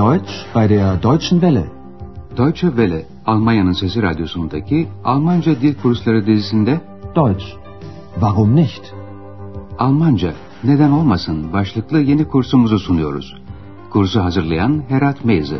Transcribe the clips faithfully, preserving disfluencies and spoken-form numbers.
Deutsch bei der Deutschen Welle. Deutsche Welle, Almanya'nın Sesi Radyosu'ndaki Almanca Dil Kursları dizisinde Deutsch, warum nicht? Almanca, neden olmasın başlıklı yeni kursumuzu sunuyoruz. Kursu hazırlayan Herat Meyze.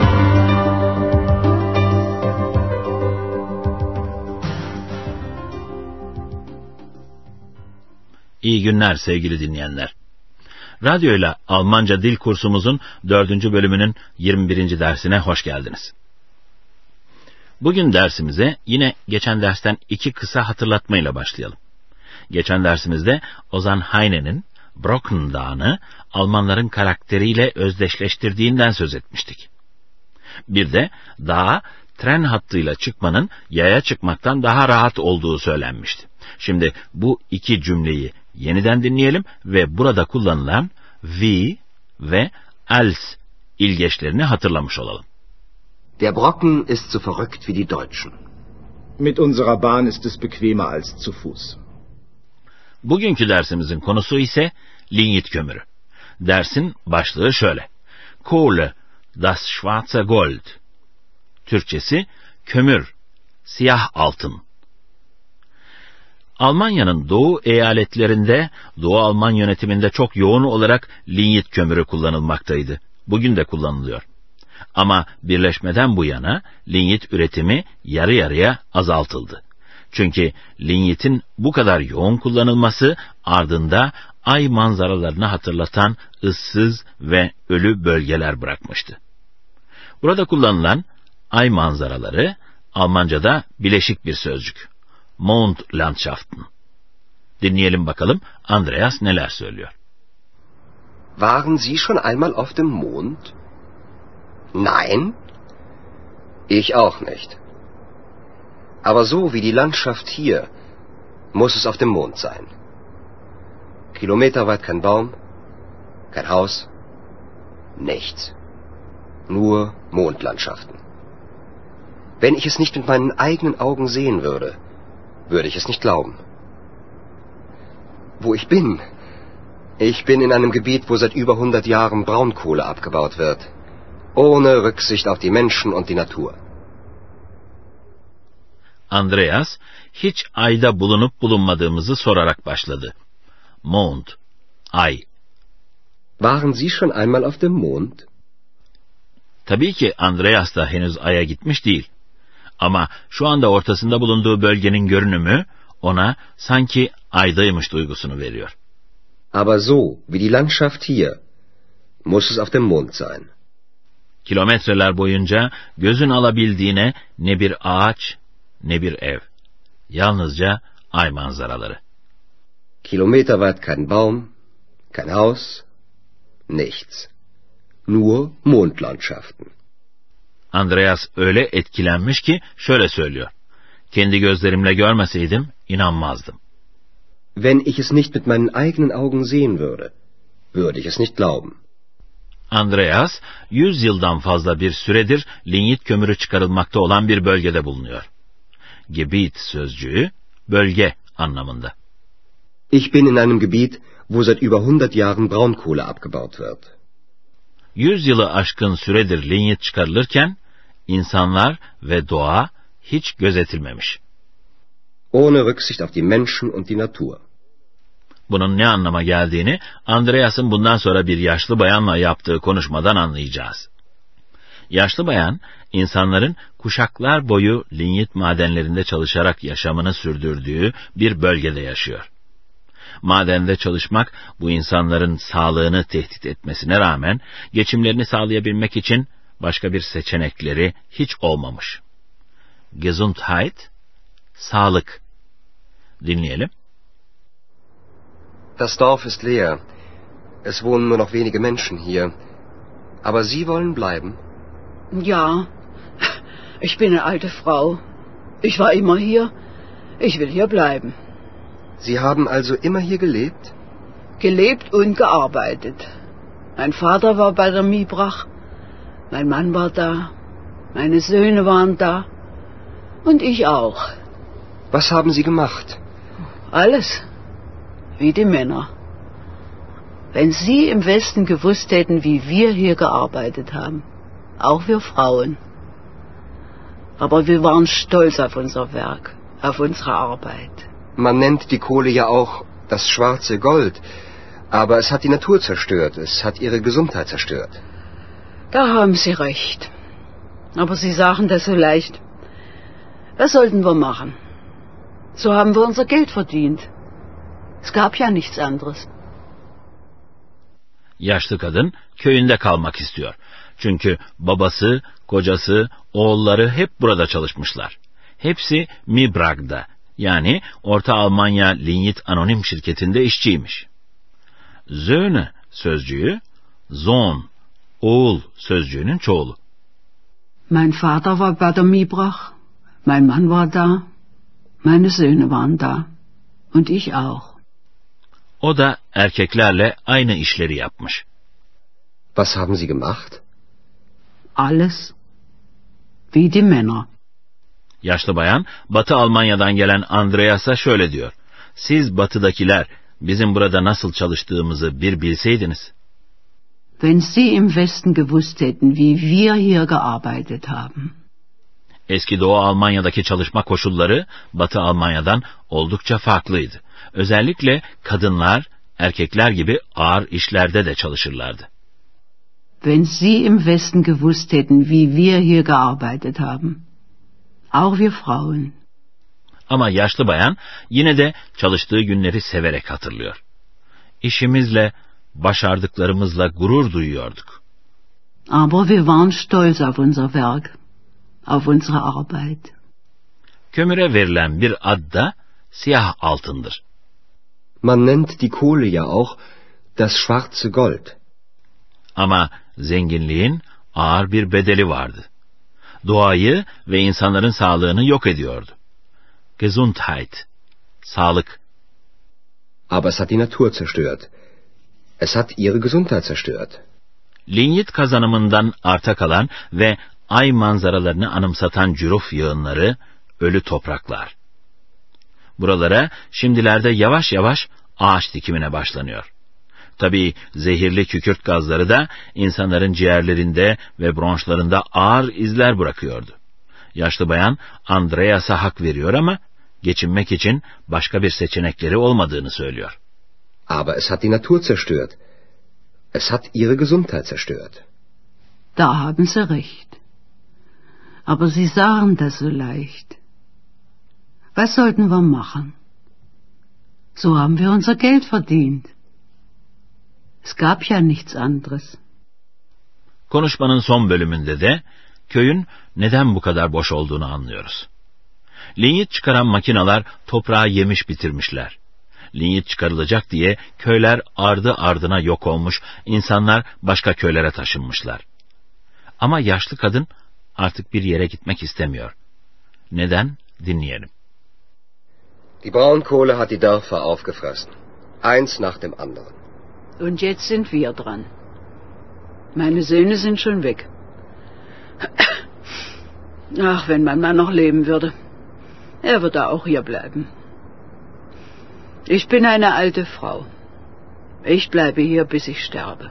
İyi günler sevgili dinleyenler. Radyoyla Almanca dil kursumuzun dördüncü bölümünün yirmi birinci dersine hoş geldiniz. Bugün dersimize yine geçen dersten iki kısa hatırlatmayla başlayalım. Geçen dersimizde Ozan Heine'nin Brocken Dağı'nı Almanların karakteriyle özdeşleştirdiğinden söz etmiştik. Bir de dağa tren hattıyla çıkmanın yaya çıkmaktan daha rahat olduğu söylenmişti. Şimdi bu iki cümleyi yeniden dinleyelim ve burada kullanılan wie ve als ilgeçlerini hatırlamış olalım. Der Brocken ist so verrückt wie die Deutschen. Mit unserer Bahn ist es bequemer als zu Fuß. Bugünkü dersimizin konusu ise linyit kömürü. Dersin başlığı şöyle: Kohle, das schwarze Gold. Türkçesi kömür, siyah altın. Almanya'nın doğu eyaletlerinde, Doğu Alman yönetiminde çok yoğun olarak linyit kömürü kullanılmaktaydı. Bugün de kullanılıyor. Ama birleşmeden bu yana linyit üretimi yarı yarıya azaltıldı. Çünkü linyitin bu kadar yoğun kullanılması ardında ay manzaralarını hatırlatan ıssız ve ölü bölgeler bırakmıştı. Burada kullanılan ay manzaraları Almanca'da bileşik bir sözcük. Mondlandschaften. Dinleyelim bakalım Andreas neler söylüyor. Waren Sie schon einmal auf dem Mond? Nein? Ich auch nicht. Aber so wie die Landschaft hier, muss es auf dem Mond sein. Kilometerweit kein Baum, kein Haus, nichts. Nur Mondlandschaften. Wenn ich es nicht mit meinen eigenen Augen sehen würde, würde ich es nicht glauben. Wo ich bin? Ich bin in einem Gebiet, wo seit über hundert Jahren Braunkohle abgebaut wird. Ohne Rücksicht auf die Menschen und die Natur. Andreas, hiç ayda bulunup bulunmadığımızı sorarak başladı. Mond, ay. Waren Sie schon einmal auf dem Mond? Tabii ki Andreas da henüz aya gitmiş değil. Ama şu anda ortasında bulunduğu bölgenin görünümü ona sanki aydaymış duygusunu veriyor. Aber so wie die Landschaft hier, muss es auf dem Mond sein. Kilometreler boyunca gözün alabildiğine ne bir ağaç ne bir ev. Yalnızca ay manzaraları. Kilometerweit kein Baum, kein Haus, nichts. Nur Mondlandschaften. Andreas öyle etkilenmiş ki şöyle söylüyor. Kendi gözlerimle görmeseydim inanmazdım. Wenn ich es nicht mit meinen eigenen Augen sehen würde, würde ich es nicht glauben. Andreas, yüz yıldan fazla bir süredir linyit kömürü çıkarılmakta olan bir bölgede bulunuyor. Gebiet sözcüğü, bölge anlamında. Ich bin in einem Gebiet, wo seit über hundert Jahren Braunkohle abgebaut wird. Yüz yılı aşkın süredir linyit çıkarılırken, insanlar ve doğa hiç gözetilmemiş. Ohne Rücksicht auf die Menschen und die Natur. Bunun ne anlama geldiğini Andreas'ın bundan sonra bir yaşlı bayanla yaptığı konuşmadan anlayacağız. Yaşlı bayan, insanların kuşaklar boyu linyit madenlerinde çalışarak yaşamını sürdürdüğü bir bölgede yaşıyor. Madende çalışmak bu insanların sağlığını tehdit etmesine rağmen geçimlerini sağlayabilmek için başka bir seçenekleri hiç olmamış. Gesundheit, sağlık. Dinleyelim. Das Dorf ist leer. Es wohnen nur noch wenige Menschen hier. Aber Sie wollen bleiben? Ja, ich bin eine alte Frau. Ich war immer hier. Ich will hier bleiben. Sie haben also immer hier gelebt? Gelebt und gearbeitet. Mein Vater war bei der Miebrach. Mein Mann war da. Meine Söhne waren da. Und ich auch. Was haben Sie gemacht? Alles. Wie die Männer. Wenn Sie im Westen gewusst hätten, wie wir hier gearbeitet haben. Auch wir Frauen. Aber wir waren stolz auf unser Werk, auf unsere Arbeit. Man nennt die Kohle ja auch das schwarze Gold, aber es hat die Natur zerstört, es hat ihre Gesundheit zerstört. Da haben Sie recht. Aber Sie sagen das so leicht. Was sollten wir machen? So haben wir unser Geld verdient. Es gab ja nichts anderes. Yaşlı kadın köyünde kalmak istiyor. Çünkü babası, kocası, oğulları hep burada çalışmışlar. Hepsi Mibrag'da, yani Orta Almanya Lignit Anonim Şirketi'nde işçiymiş. Söhne sözcüğü, Sohn, oğul sözcüğünün çoğulu. Mein Vater war bei der Mibrach, mein Mann war da, meine Söhne waren da und ich auch. O da erkeklerle aynı işleri yapmış. Was haben Sie gemacht? Alles. Wie die Männer. Yaşlı bayan, Batı Almanya'dan gelen Andreas'a şöyle diyor. Siz batıdakiler bizim burada nasıl çalıştığımızı bir bilseydiniz. Wenn Sie im Westen gewusst hätten, wie wir hier gearbeitet haben. Eski Doğu Almanya'daki çalışma koşulları Batı Almanya'dan oldukça farklıydı. Özellikle kadınlar, erkekler gibi ağır işlerde de çalışırlardı. Wenn Sie im Westen gewusst hätten, wie wir hier gearbeitet haben. Auch wir Frauen. Ama yaşlı bayan yine de çalıştığı günleri severek hatırlıyor. İşimizle, başardıklarımızla gurur duyuyorduk. Aber wir waren stolz auf unser Werk, auf unsere Arbeit. Kömüre verilen bir ad da siyah altındır. Man nennt die Kohle ja auch das schwarze Gold. Ama zenginliğin ağır bir bedeli vardı. Doğayı ve insanların sağlığını yok ediyordu. Gesundheit, sağlık. Aber es hat die Natur zerstört. Es hat ihre Gesundheit zerstört. Lignit kazanımından arta kalan ve ay manzaralarını anımsatan cüruf yığınları, ölü topraklar. Buralara şimdilerde yavaş yavaş ağaç dikimine başlanıyor. Tabii zehirli kükürt gazları da insanların ciğerlerinde ve bronşlarında ağır izler bırakıyordu. Yaşlı bayan Andreas'a hak veriyor ama geçinmek için başka bir seçenekleri olmadığını söylüyor. Aber es hat die Natur zerstört. Es hat ihre Gesundheit zerstört. Da haben Sie recht. Aber Sie sagen das so leicht. Was sollten wir machen? So haben wir unser Geld verdient. Es gab ja nichts anderes. Konuşmanın son bölümünde de köyün neden bu kadar boş olduğunu anlıyoruz. Lignit çıkaran makineler toprağı yemiş bitirmişler. Lignit çıkarılacak diye köyler ardı ardına yok olmuş, insanlar başka köylere taşınmışlar. Ama yaşlı kadın artık bir yere gitmek istemiyor. Neden? Dinleyelim. Die Braunkohle hat die Dörfer aufgefressen. Eins nach dem anderen. Und jetzt sind wir dran. Meine Söhne sind schon weg. Ach, wenn mein Mann noch leben würde. Er würde auch hier bleiben. Ich bin eine alte Frau. Ich bleibe hier, bis ich sterbe.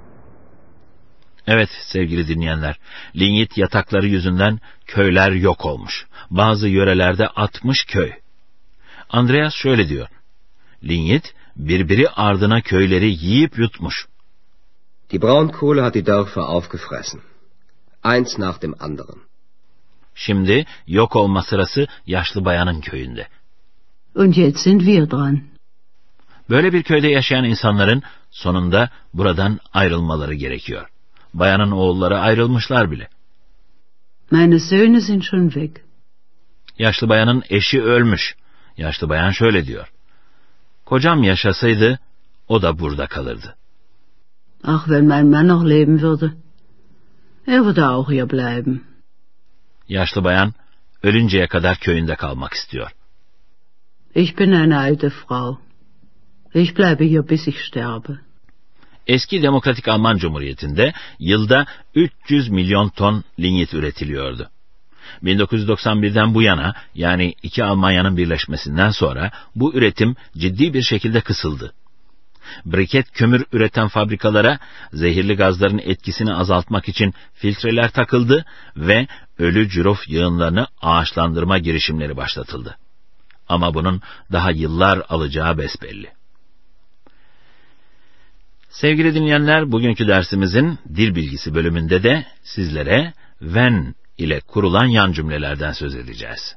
Evet sevgili dinleyenler, lignit yatakları yüzünden köyler yok olmuş. Bazı yörelerde altmış köy. Andreas şöyle diyor. Lignit birbiri ardına köyleri yiyip yutmuş. Die Braunkohle hat die Dörfer aufgefressen. Eins nach dem anderen. Şimdi yok olma sırası yaşlı bayanın köyünde. Und jetzt sind wir dran. Böyle bir köyde yaşayan insanların sonunda buradan ayrılmaları gerekiyor. Bayanın oğulları ayrılmışlar bile. Meine Söhne sind schon weg. Yaşlı bayanın eşi ölmüş. Yaşlı bayan şöyle diyor. Kocam yaşasaydı o da burada kalırdı. Ach, wenn mein Mann noch leben würde. Er würde auch hier bleiben. Yaşlı bayan ölünceye kadar köyünde kalmak istiyor. Ich bin eine alte Frau. Ich bleibe hier, bis ich sterbe. Eski Demokratik Alman Cumhuriyeti'nde yılda üç yüz milyon ton lignit üretiliyordu. bin dokuz yüz doksan birden bu yana, yani iki Almanya'nın birleşmesinden sonra bu üretim ciddi bir şekilde kısıldı. Briket kömür üreten fabrikalara zehirli gazların etkisini azaltmak için filtreler takıldı ve ölü cüruf yığınlarını ağaçlandırma girişimleri başlatıldı. Ama bunun daha yıllar alacağı besbelli. Sevgili dinleyenler, bugünkü dersimizin dil bilgisi bölümünde de sizlere when ile kurulan yan cümlelerden söz edeceğiz.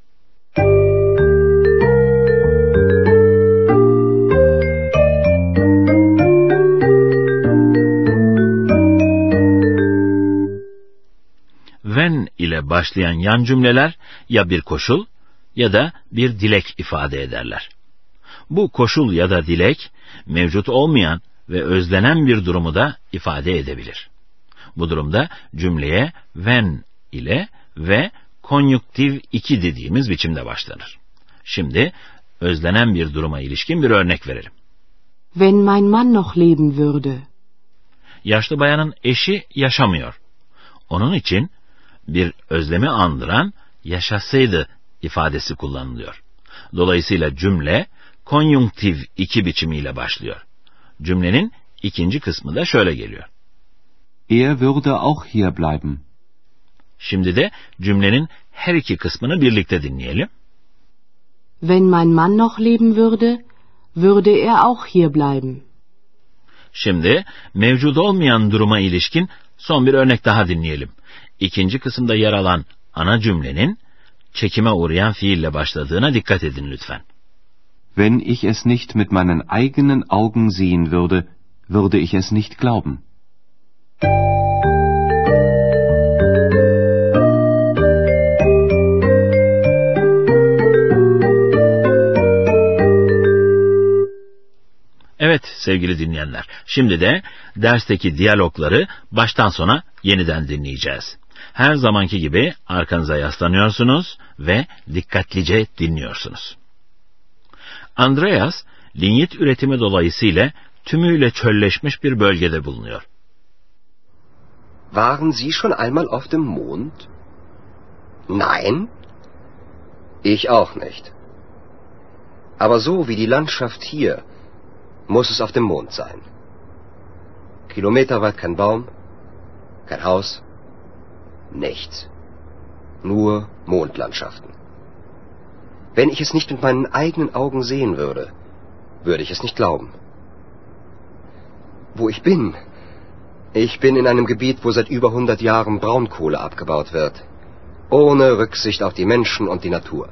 When ile başlayan yan cümleler ya bir koşul ya da bir dilek ifade ederler. Bu koşul ya da dilek mevcut olmayan ve özlenen bir durumu da ifade edebilir. Bu durumda cümleye when ile ve konjüktif iki dediğimiz biçimde başlanır. Şimdi özlenen bir duruma ilişkin bir örnek verelim. Wenn mein Mann noch leben würde. Yaşlı bayanın eşi yaşamıyor. Onun için bir özlemi andıran yaşasaydı ifadesi kullanılıyor. Dolayısıyla cümle konjüktif iki biçimiyle başlıyor. Cümlenin ikinci kısmı da şöyle geliyor. Er würde auch hier bleiben. Şimdi de cümlenin her iki kısmını birlikte dinleyelim. Wenn mein Mann noch leben würde, würde er auch hier bleiben. Şimdi mevcut olmayan duruma ilişkin son bir örnek daha dinleyelim. İkinci kısımda yer alan ana cümlenin çekime uğrayan fiille başladığına dikkat edin lütfen. Wenn ich es nicht mit meinen eigenen Augen sehen würde, würde ich es nicht glauben. Evet sevgili dinleyenler, şimdi de dersteki diyalogları baştan sona yeniden dinleyeceğiz. Her zamanki gibi arkanıza yaslanıyorsunuz ve dikkatlice dinliyorsunuz. Andreas, linyit üretimi dolayısıyla tümüyle çölleşmiş bir bölgede bulunuyor. Waren Sie schon einmal auf dem Mond? Nein, ich auch nicht. Aber so wie die Landschaft hier, muss es auf dem Mond sein. Kilometerweit kein Baum, kein Haus, nichts. Nur Mondlandschaften. Wenn ich es nicht mit meinen eigenen Augen sehen würde, würde ich es nicht glauben. Wo ich bin? Ich bin in einem Gebiet, wo seit über hundert Jahren Braunkohle abgebaut wird. Ohne Rücksicht auf die Menschen und die Natur.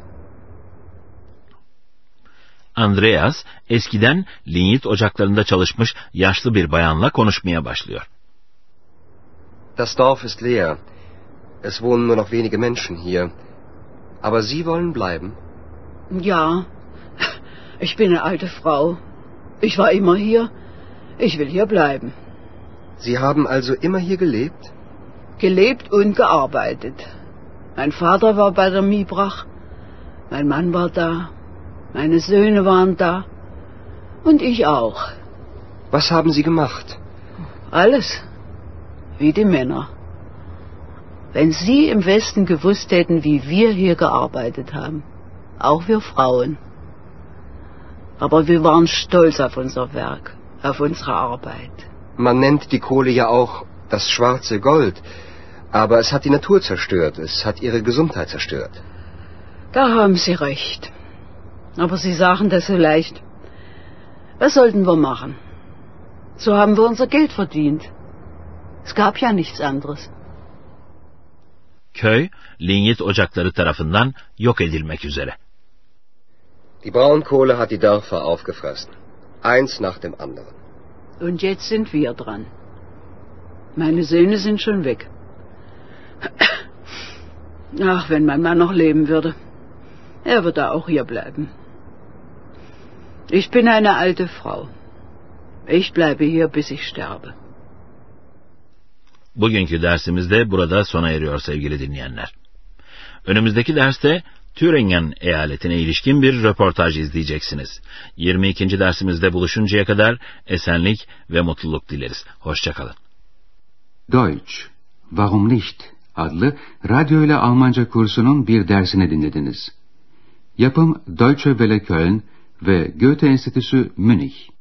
Andreas, eskiden linyit ocaklarında çalışmış yaşlı bir bayanla konuşmaya başlıyor. Das Dorf ist leer. Es wohnen nur noch wenige Menschen hier. Aber Sie wollen bleiben? Ja, ich bin eine alte Frau. Ich war immer hier. Ich will hier bleiben. Sie haben also immer hier gelebt? Gelebt und gearbeitet. Mein Vater war bei der Miebrach. Mein Mann war da. Meine Söhne waren da. Und ich auch. Was haben Sie gemacht? Alles. Wie die Männer. Wenn Sie im Westen gewusst hätten, wie wir hier gearbeitet haben. Auch wir Frauen. Aber wir waren stolz auf unser Werk, auf unsere Arbeit. Man nennt die Kohle ja auch das schwarze Gold. Aber es hat die Natur zerstört. Es hat ihre Gesundheit zerstört. Da haben Sie recht. Aber Sie sagen das so leicht. Was sollten wir machen? So haben wir unser Geld verdient. Es gab ja nichts anderes. Köy, linyit ocakları tarafından yok edilmek üzere. Die Braunkohle hat die Dörfer aufgefressen. Eins nach dem anderen. Und jetzt sind wir dran. Meine Söhne sind schon weg. Ach, wenn mein Mann noch leben würde. Er würde auch hier bleiben. Ich bin eine alte Frau. Ich bleibe hier, bis ich sterbe. Bugünkü dersimiz de burada sona eriyor sevgili dinleyenler. Önümüzdeki derste Thüringen eyaletine ilişkin bir röportaj izleyeceksiniz. yirmi ikinci dersimizde buluşuncaya kadar esenlik ve mutluluk dileriz. Hoşça kalın. Deutsch, Warum nicht? Adlı radyo ile Almanca kursunun bir dersini dinlediniz. Yapım Deutsche Welle Köln ve Goethe Enstitüsü Münih.